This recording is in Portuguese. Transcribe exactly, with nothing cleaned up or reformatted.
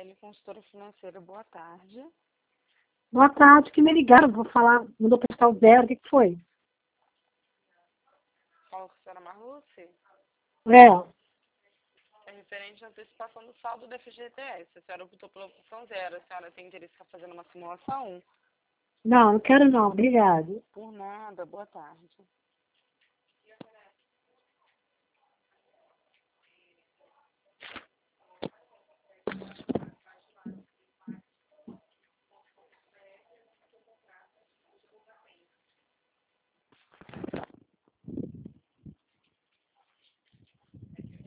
Gisele, consultora financeira, boa tarde. Boa tarde, que me ligaram, vou falar, mandou prestar o zero, o que, que foi? Fala com a senhora Marluce. É, É referente à antecipação do saldo do F G T S. A senhora optou pela opção zero. A senhora tem interesse em estar fazendo uma simulação? não, não quero não, obrigado. Por nada, boa tarde.